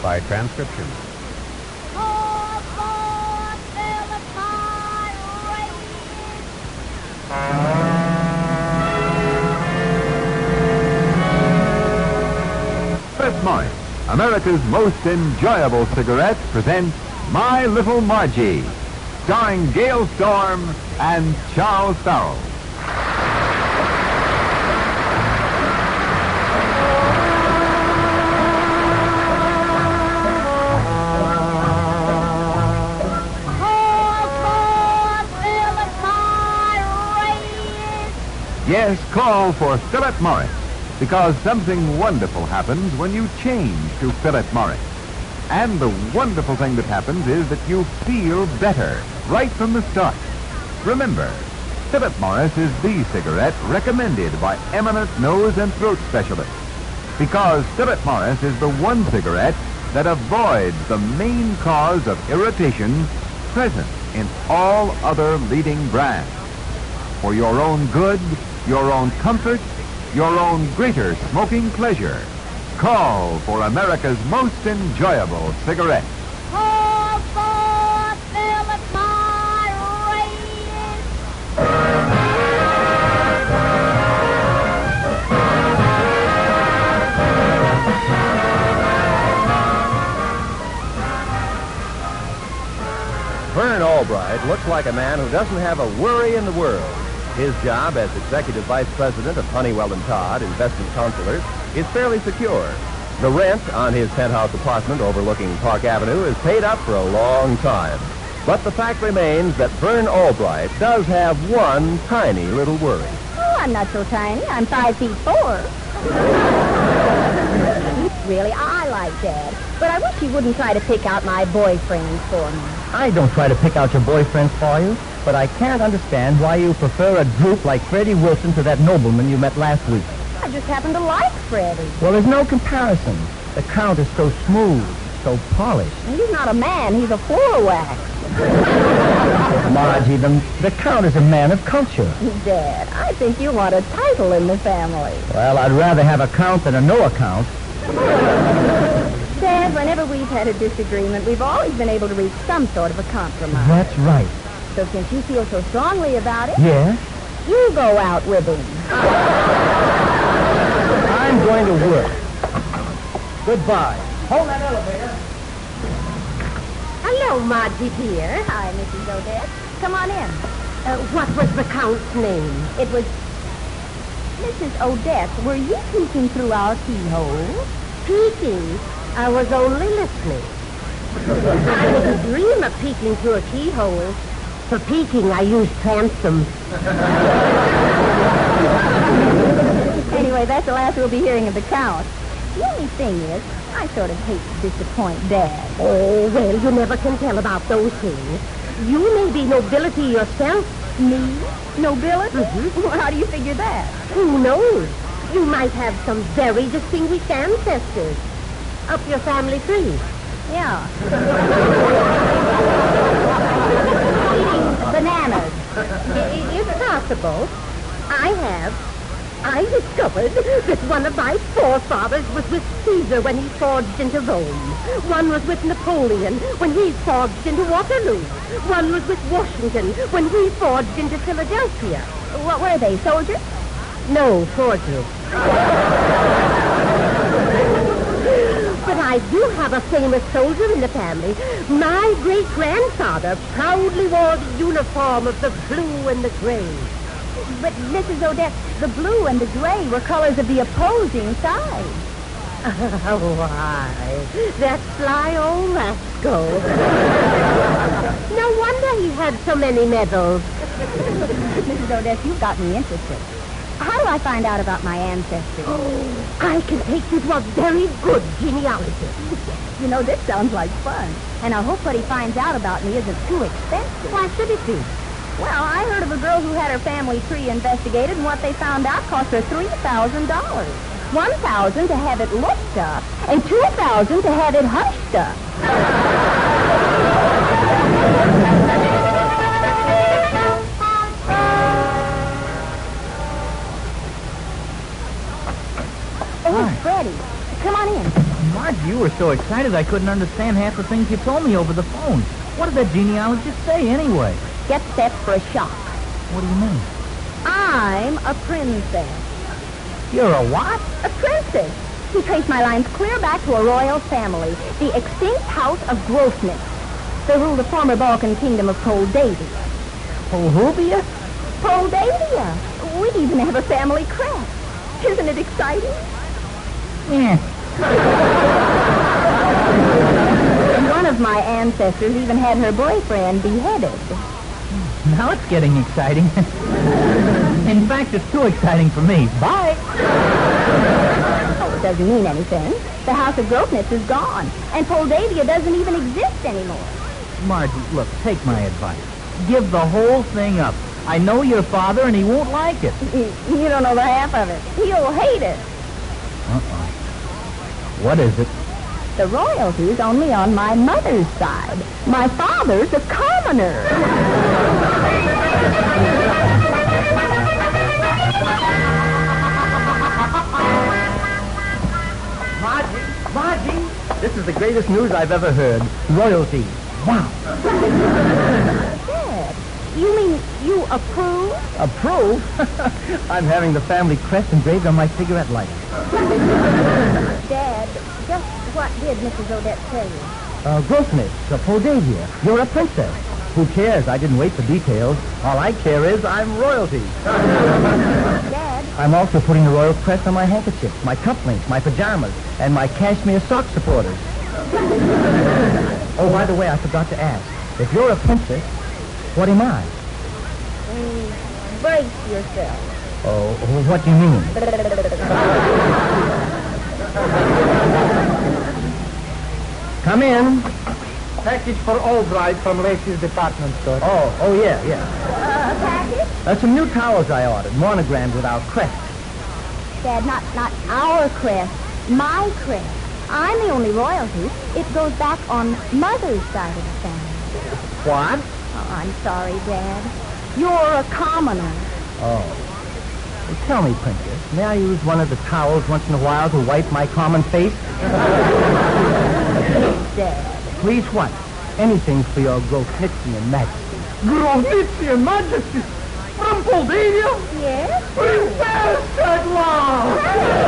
by transcription. Philip Morris, America's most enjoyable cigarette, presents My Little Margie, starring Gail Storm and Charles Farrell. Yes, call for Philip Morris, because something wonderful happens when you change to Philip Morris. And the wonderful thing that happens is that you feel better right from the start. Remember, Philip Morris is the cigarette recommended by eminent nose and throat specialists, because Philip Morris is the one cigarette that avoids the main cause of irritation present in all other leading brands. For your own good, your own comfort, your own greater smoking pleasure, call for America's most enjoyable cigarette. Call for Philip Morris. Vern Albright looks like a man who doesn't have a worry in the world. His job as Executive Vice President of Honeywell & Todd Investment Counselors is fairly secure. The rent on his penthouse apartment overlooking Park Avenue is paid up for a long time. But the fact remains that Vern Albright does have one tiny little worry. Oh, I'm not so tiny. I'm 5'4". Really, I like Dad. But I wish he wouldn't try to pick out my boyfriends for me. I don't try to pick out your boyfriends for you, but I can't understand why you prefer a droop like Freddie Wilson to that nobleman you met last week. I just happen to like Freddie. Well, there's no comparison. The Count is so smooth, so polished. He's not a man. He's a floor wax. Margie, the Count is a man of culture. Dad, I think you want a title in the family. Well, I'd rather have a Count than a no account. Dad, whenever we've had a disagreement, we've always been able to reach some sort of a compromise. That's right. So since you feel so strongly about it, Yes? you go out with him. I'm going to work. Goodbye. Hold that elevator. Hello, Margie dear. Hi, Mrs. Odette. Come on in. What was the Count's name? It was... Mrs. Odette, were you peeking through our keyhole? Peeking? I was only listening. I wouldn't dream of peeking through a keyhole. For peeking, I used transom. Anyway, that's the last we'll be hearing of the Count. The only thing is, I sort of hate to disappoint Dad. Oh, well, you never can tell about those things. You may be nobility yourself. Me? Nobility? Mm-hmm. Well, how do you figure that? Who knows? You might have some very distinguished ancestors. Up your family tree. Yeah. Bananas. It's possible. I discovered that one of my forefathers was with Caesar when he forged into Rome. One was with Napoleon when he forged into Waterloo. One was with Washington when he forged into Philadelphia. What were they, soldiers? No, forgeries. But I do have a famous soldier in the family. My great-grandfather proudly wore the uniform of the blue and the gray. But, Mrs. Odette, the blue and the gray were colors of the opposing side. Why, that sly old rascal. No wonder he had so many medals. Mrs. Odette, you've got me interested. How do I find out about my ancestry? I can take you to a very good genealogist. You know, this sounds like fun. And I hope what he finds out about me isn't too expensive. Why should it be? Well, I heard of a girl who had her family tree investigated, and what they found out cost her $3,000. $1,000 to have it looked up, and $2,000 to have it hushed up. Oh, Freddie, come on in. Marge, you were so excited I couldn't understand half the things you told me over the phone. What did that genealogist say, anyway? Get set for a shock. What do you mean? I'm a princess. You're a what? A princess. He traced my lines clear back to a royal family, the extinct house of Grosnitz. They ruled the former Balkan kingdom of Moldavia. Polhubia? Moldavia. We even have a family crest. Isn't it exciting? Yeah. And one of my ancestors even had her boyfriend beheaded. Now it's getting exciting. In fact, it's too exciting for me. Bye. Oh, it doesn't mean anything. The house of Grosnitz is gone, and Moldavia doesn't even exist anymore. Margie, look, take my advice. Give the whole thing up. I know your father, and he won't like it. You don't know the half of it. He'll hate it. Uh-oh. What is it? The royalty's only on my mother's side. My father's a commoner. Margie, this is the greatest news I've ever heard. Royalty. Wow. Dad, you mean you approve? Approve? I'm having the family crest engraved on my cigarette lighter. Dad, just what did Mrs. Odette tell you? Grosnitz, Moldavia. You're a princess. Who cares? I didn't wait for details. All I care is I'm royalty. Dad? I'm also putting the royal crest on my handkerchief, my cufflinks, my pajamas, and my cashmere sock supporters. Oh, by the way, I forgot to ask. If you're a princess, what am I? Brace yourself. Oh, what do you mean? Come in. Package for Albright from Lacey's department store. Oh, yeah. A package? Some new towels I ordered, monogrammed with our crest. Dad, not our crest. My crest. I'm the only royalty. It goes back on Mother's side of the family. What? Oh, I'm sorry, Dad. You're a commoner. Oh. Well, tell me, Princess, may I use one of the towels once in a while to wipe my common face? Dad. Please what? Anything for your Grosnitzian majesty. Grosnitzian Majesty? From Moldavia? Yes? Princess at last!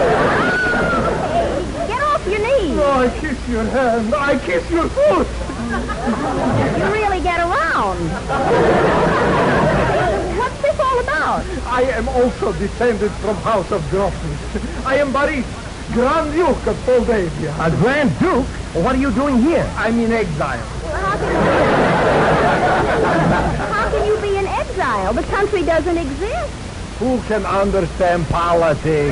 Hey, get off your knees. Oh, I kiss your hand. I kiss your foot. You really get around. What's this all about? I am also descended from House of Grosnitz. I am Boris, Grand Duke of Moldavia. A Grand Duke? Well, what are you doing here? I'm in exile. How can you be in exile? The country doesn't exist. Who can understand politics?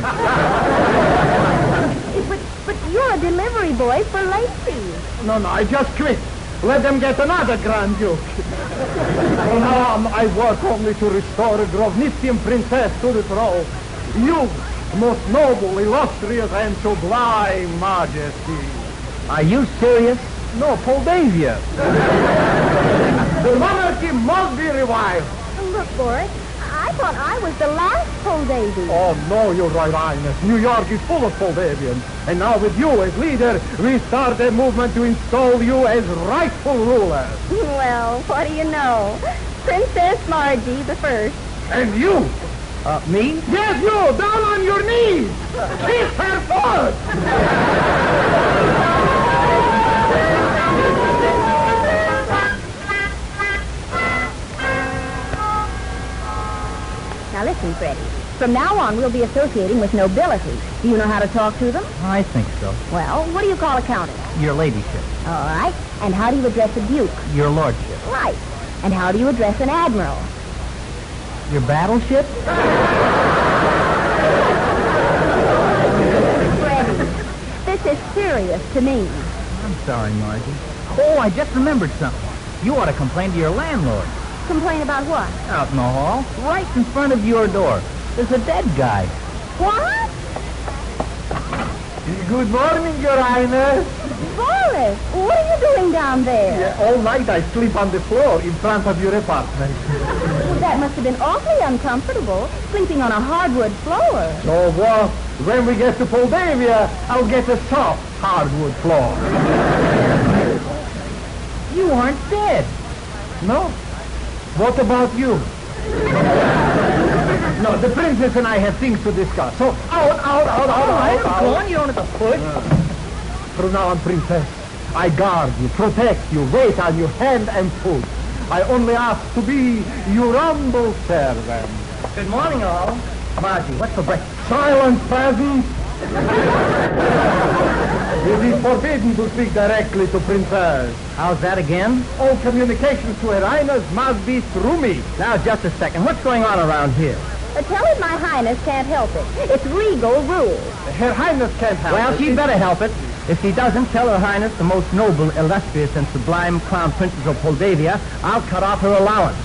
But you're a delivery boy for Lacey. No, I just quit. Let them get another Grand Duke. From now on, I work only to restore a Grosnitzian princess to the throne. You, most noble, illustrious, and sublime majesty. Are you serious? No, Moldavia. The monarchy must be revived. Look, Boris, I thought I was the last Moldavian. Oh, no, Your Royal Highness. New York is full of Moldavians. And now with you as leader, we start a movement to install you as rightful ruler. Well, what do you know? Princess Margie the First. And you? Me? Yes, you! Down on your knees! Kiss her foot! Now listen, Freddie. From now on, we'll be associating with nobility. Do you know how to talk to them? I think so. Well, what do you call a countess? Your ladyship. All right. And how do you address a duke? Your lordship. Right. And how do you address an admiral? Your battleship? Freddie, this is serious to me. I'm sorry, Margie. Oh, I just remembered something. You ought to complain to your landlord. Complain about what? Out in the hall, right in front of your door. There's a dead guy. What? Good morning, Your Highness. Boris, what are you doing down there? Yeah, all night I sleep on the floor in front of your apartment. Well, that must have been awfully uncomfortable, sleeping on a hardwood floor. So, when we get to Moldavia, I'll get a soft hardwood floor. You aren't dead. No? What about you? No, the princess and I have things to discuss. So, out. All right, go on. You don't have to push. From now on, princess, I guard you, protect you, wait on you hand and foot. I only ask to be your humble servant. Good morning, all. Margie, what's for breakfast? Silence, peasant! It is forbidden to speak directly to princess. How's that again? All communications to Her Highness must be through me. Now, just a second. What's going on around here? Tell him my highness can't help it. It's regal rules. Her Highness can't help Well, it. she'd better help it. If she doesn't, tell Her Highness, the most noble, illustrious, and sublime Crown Princess of Moldavia, I'll cut off her allowance.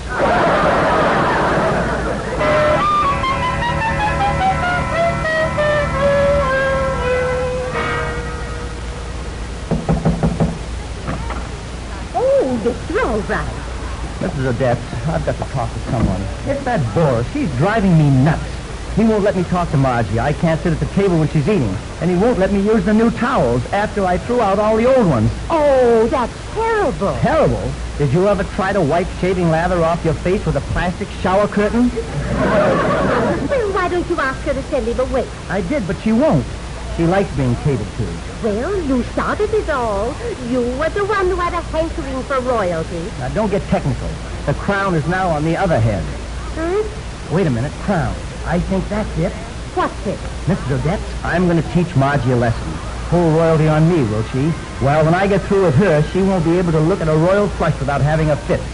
Oh, this is all right. Mrs. Odette, I've got to talk to someone. It's that Boris. He's driving me nuts. He won't let me talk to Margie. I can't sit at the table when she's eating. And he won't let me use the new towels after I threw out all the old ones. Oh, that's terrible. Terrible? Did you ever try to wipe shaving lather off your face with a plastic shower curtain? Well, why don't you ask her to send him away? I did, but she won't. She likes being catered to. Well, you started it all. You were the one who had a hankering for royalty. Now, don't get technical. The crown is now on the other head. Huh? Wait a minute, crown. I think that's it. What's it? Mrs. Odette, I'm going to teach Margie a lesson. Pull royalty on me, will she? Well, when I get through with her, she won't be able to look at a royal flush without having a fit.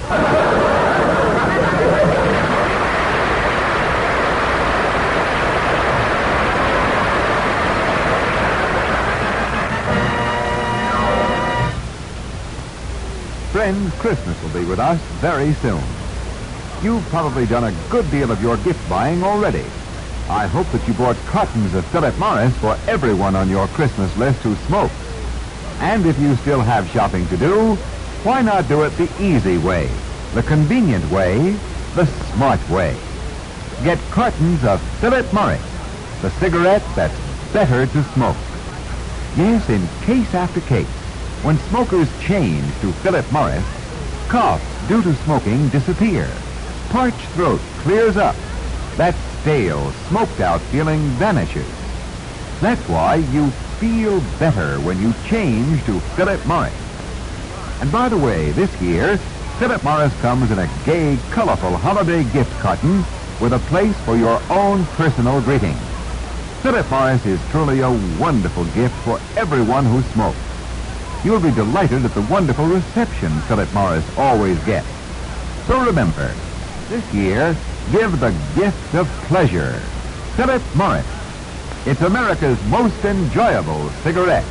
Friends, Christmas will be with us very soon. You've probably done a good deal of your gift buying already. I hope that you bought cartons of Philip Morris for everyone on your Christmas list who smokes. And if you still have shopping to do, why not do it the easy way, the convenient way, the smart way? Get cartons of Philip Morris, the cigarette that's better to smoke. Yes, in case after case, when smokers change to Philip Morris, coughs due to smoking disappear. Parched throat clears up. That stale, smoked-out feeling vanishes. That's why you feel better when you change to Philip Morris. And by the way, this year, Philip Morris comes in a gay, colorful holiday gift carton with a place for your own personal greeting. Philip Morris is truly a wonderful gift for everyone who smokes. You'll be delighted at the wonderful reception Philip Morris always gets. So remember, this year, give the gift of pleasure. Philip Morris. It's America's most enjoyable cigarette.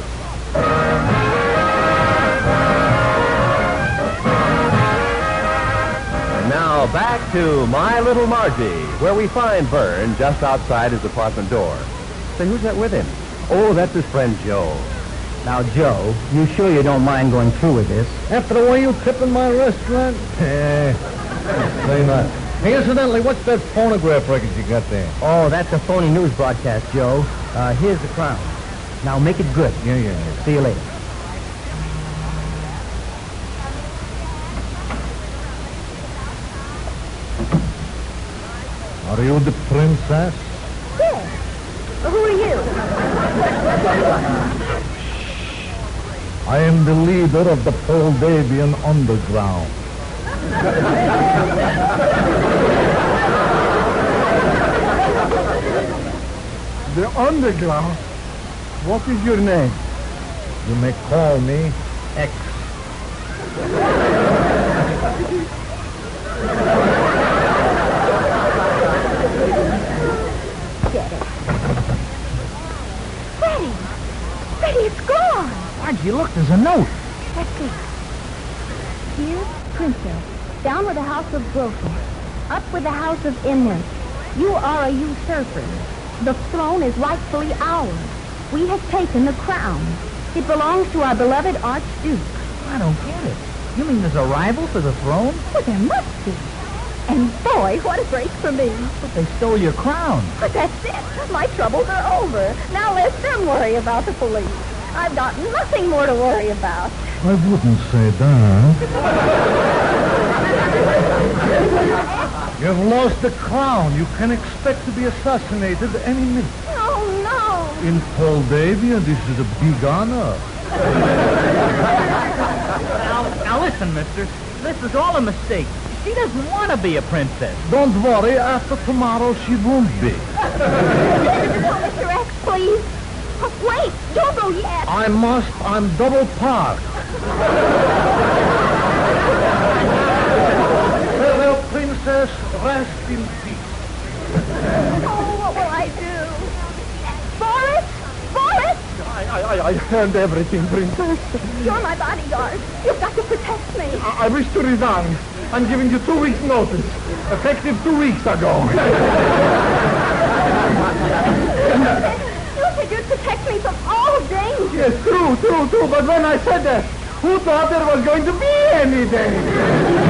And now back to My Little Margie, where we find Vern just outside his apartment door. Say, who's that with him? Oh, that's his friend Joe. Now, Joe, you sure you don't mind going through with this? After the way you tip in my restaurant? Say that. Hey, incidentally, what's that phonograph record you got there? Oh, that's a phony news broadcast, Joe. Here's the crown. Now, make it good. Yeah. See you later. Are you the princess? Yes. Who are you? I am the leader of the Moldavian underground. The underground? What is your name? You may call me X. Get it. Freddie, it's gone. Margie, look, there's a note. Let's see. Dear Princess, down with the house of broken, up with the house of immense. You are a usurper. The throne is rightfully ours. We have taken the crown. It belongs to our beloved Archduke. I don't get it. You mean there's a rival for the throne? Well, there must be. And boy, what a break for me. But they stole your crown. But that's it. My troubles are over. Now let them worry about the police. I've got nothing more to worry about. I wouldn't say that. You've lost the crown. You can expect to be assassinated any minute. Oh, no. In Moldavia, this is a big honor. Now listen, mister. This is all a mistake. She doesn't want to be a princess. Don't worry. After tomorrow, she won't be. Mr. X, please. Oh, wait, don't go yet. I must. I'm double parked. Farewell, princess. Rest in peace. Oh, what will I do? Boris? Boris? I heard everything, princess. You're my bodyguard. You've got to protect me. I wish to resign. I'm giving you 2 weeks' notice. Effective 2 weeks ago. You said you'd protect me from all danger. Yes, true. But when I said that, who thought there was going to be any danger?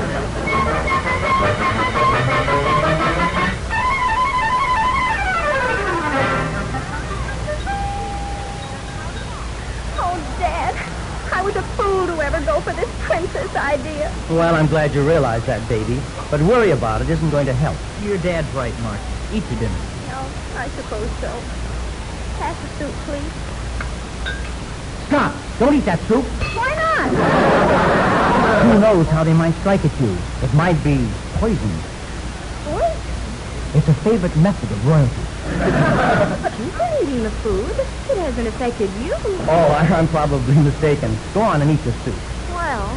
Oh, Dad, I was a fool to ever go for this princess idea. Well, I'm glad you realize that, baby. But worry about it isn't going to help. Your dad's right, Mark. Eat your dinner. No, I suppose so. Pass the soup, please. Stop! Don't eat that soup. Why not? Who knows how they might strike at you? It might be poison. What? It's a favorite method of royalty. But you've been eating the food. It hasn't affected you. Oh, I'm probably mistaken. Go on and eat the soup. Well,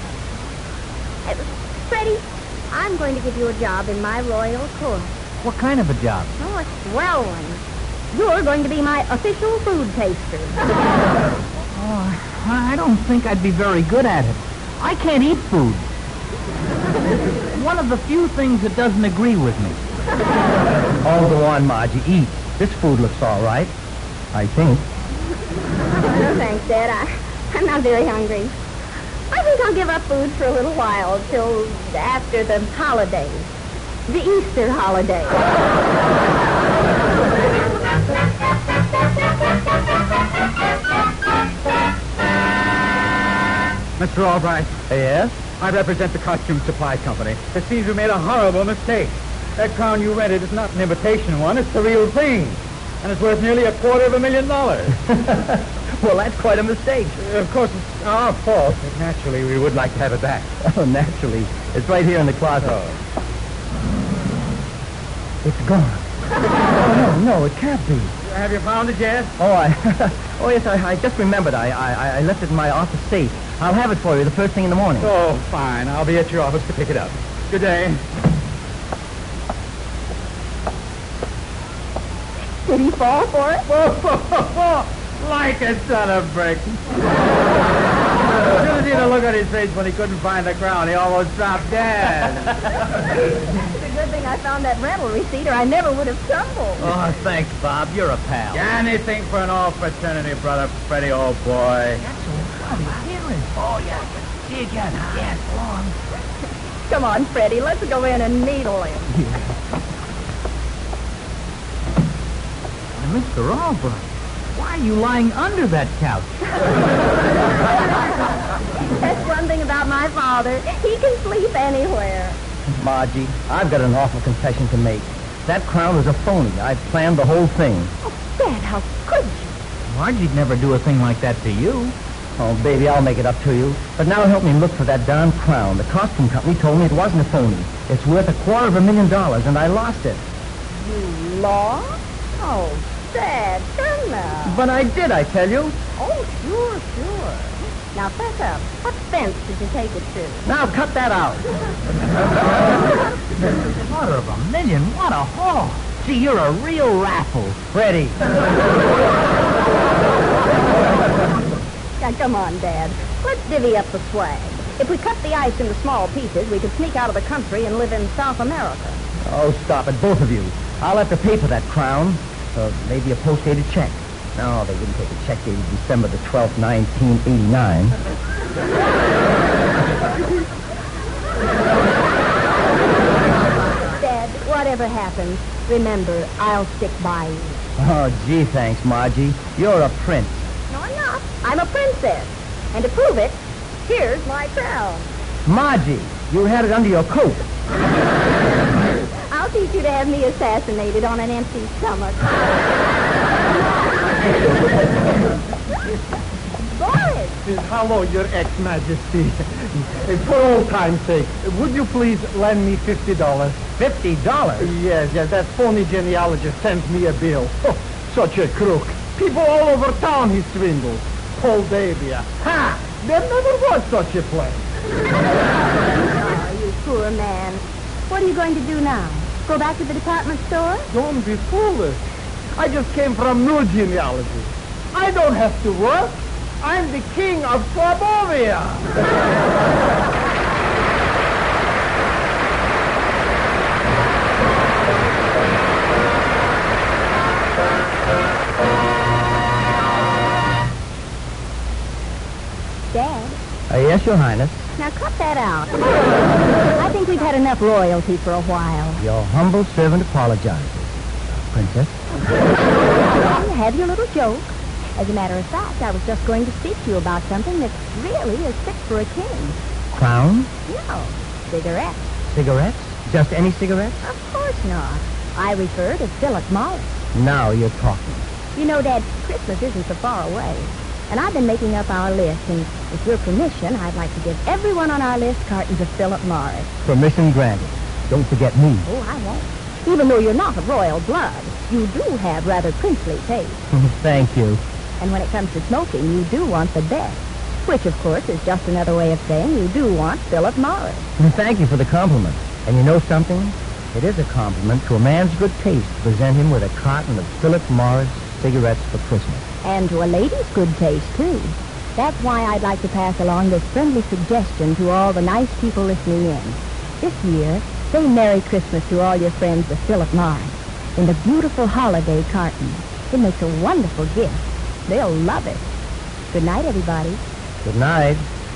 Freddie, I'm going to give you a job in my royal court. What kind of a job? Oh, a swell one. You're going to be my official food taster. Oh, I don't think I'd be very good at it. I can't eat food. One of the few things that doesn't agree with me. Oh, go on, Margie. Eat. This food looks all right. I think. No, thanks, Dad. I'm not very hungry. I think I'll give up food for a little while, till after the holidays. The Easter holiday. Mr. Albright. Yes? I represent the costume supply company. It seems we made a horrible mistake. That crown you rented is not an imitation one. It's the real thing. And it's worth nearly $250,000. Well, that's quite a mistake. Of course, it's our fault. But naturally, we would like to have it back. Oh, naturally. It's right here in the closet. Oh. It's gone. Oh, no, it can't be. Have you found it yet? Oh, yes, I just remembered. I left it in my office safe. I'll have it for you the first thing in the morning. Oh, fine. I'll be at your office to pick it up. Good day. Did he fall for it? Like a ton of bricks. Should have seen the look on his face when he couldn't find the crown. He almost dropped dead. It's a good thing I found that rental receipt, or I never would have stumbled. Oh, thanks, Bob. You're a pal. Anything for an all fraternity, brother Freddie, old boy. That's so funny. Hearing. Oh, yeah. Yes, on. Come on, Freddie. Let's go in and needle him. Mr. Albright, why are you lying under that couch? That's one thing about my father. He can sleep anywhere. Margie, I've got an awful confession to make. That crown was a phony. I planned the whole thing. Oh, Dad, how could you? Margie'd never do a thing like that to you. Oh, baby, I'll make it up to you. But now help me look for that darn crown. The costume company told me it wasn't a phony. It's worth $250,000, and I lost it. You lost? Oh, Dad, come now. But I did, I tell you. Oh, sure. Now, fess up. What fence did you take it to? Now, cut that out. $250,000. What a haul. Gee, you're a real raffle. Freddie. Now, come on, Dad. Let's divvy up the swag. If we cut the ice into small pieces, we could sneak out of the country and live in South America. Oh, stop it, both of you. I'll have to pay for that crown. Maybe a post-dated check. No, they wouldn't take a check dated December the 12th, 1989. Dad, whatever happens, remember, I'll stick by you. Oh, gee, thanks, Margie. You're a prince. No, I'm not. I'm a princess. And to prove it, here's my crown. Margie, you had it under your coat. I'll teach you to have me assassinated on an empty stomach. Boris! Hello, Your Ex-Majesty. For old time's sake, would you please lend me $50? $50? Yes, that phony genealogist sent me a bill. Oh, such a crook. People all over town he swindles. Moldavia. Ha! There never was such a place. Oh, you poor man. What are you going to do now? Go back to the department store? Don't be foolish. I just came from new genealogy. I don't have to work. I'm the king of Slobovia. Dad? Yes, Your Highness. Now cut that out. I think we've had enough royalty for a while. Your humble servant apologizes. Princess? Have your little joke. As a matter of fact, I was just going to speak to you about something that really is fit for a king. Crown? No, cigarettes. Cigarettes? Just any cigarettes? Of course not. I refer to Philip Morris. Now you're talking. You know, Dad, Christmas isn't so far away. And I've been making up our list, and with your permission, I'd like to give everyone on our list cartons of Philip Morris. Permission granted. Don't forget me. Oh, I won't. Even though you're not of royal blood, you do have rather princely taste. Thank you. And when it comes to smoking, you do want the best. Which, of course, is just another way of saying you do want Philip Morris. Thank you for the compliment. And you know something? It is a compliment to a man's good taste to present him with a carton of Philip Morris cigarettes for Christmas. And to a lady's good taste, too. That's why I'd like to pass along this friendly suggestion to all the nice people listening in. This year, say Merry Christmas to all your friends with Philip Morris in the beautiful holiday carton. It makes a wonderful gift. They'll love it. Good night, everybody. Good night.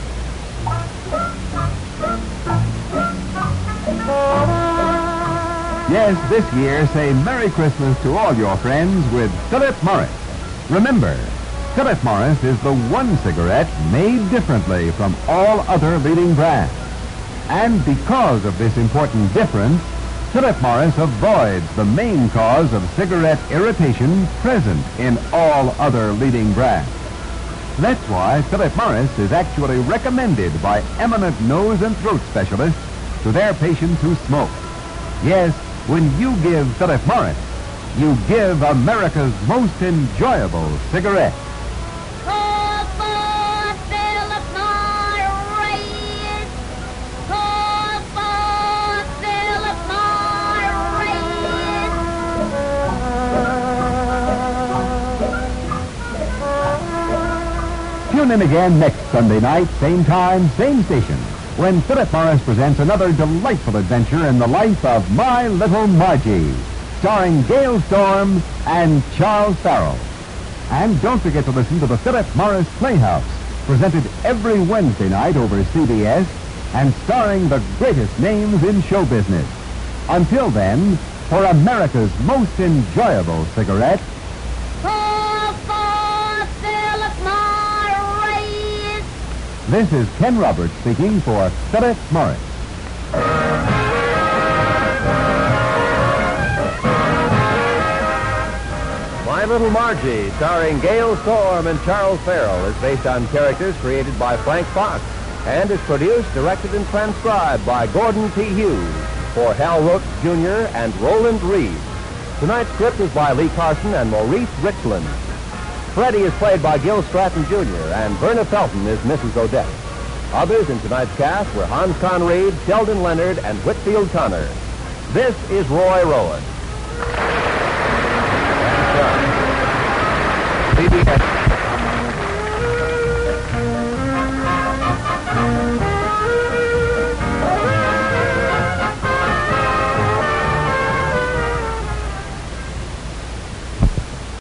Yes, this year, say Merry Christmas to all your friends with Philip Morris. Remember, Philip Morris is the one cigarette made differently from all other leading brands. And because of this important difference, Philip Morris avoids the main cause of cigarette irritation present in all other leading brands. That's why Philip Morris is actually recommended by eminent nose and throat specialists to their patients who smoke. Yes, when you give Philip Morris, you give America's most enjoyable cigarette. Tune in again next Sunday night, same time, same station, when Philip Morris presents another delightful adventure in the life of My Little Margie, starring Gail Storm and Charles Farrell. And don't forget to listen to the Philip Morris Playhouse, presented every Wednesday night over CBS and starring the greatest names in show business. Until then, for America's most enjoyable cigarette, this is Ken Roberts speaking for Philip Morris. My Little Margie, starring Gail Storm and Charles Farrell, is based on characters created by Frank Fox and is produced, directed, and transcribed by Gordon T. Hughes for Hal Roach Jr. and Roland Reed. Tonight's script is by Lee Carson and Maurice Richland. Freddie is played by Gil Stratton Jr., and Verna Felton is Mrs. Odette. Others in tonight's cast were Hans Conried, Sheldon Leonard, and Whitfield Connor. This is Roy Rowan. CBS.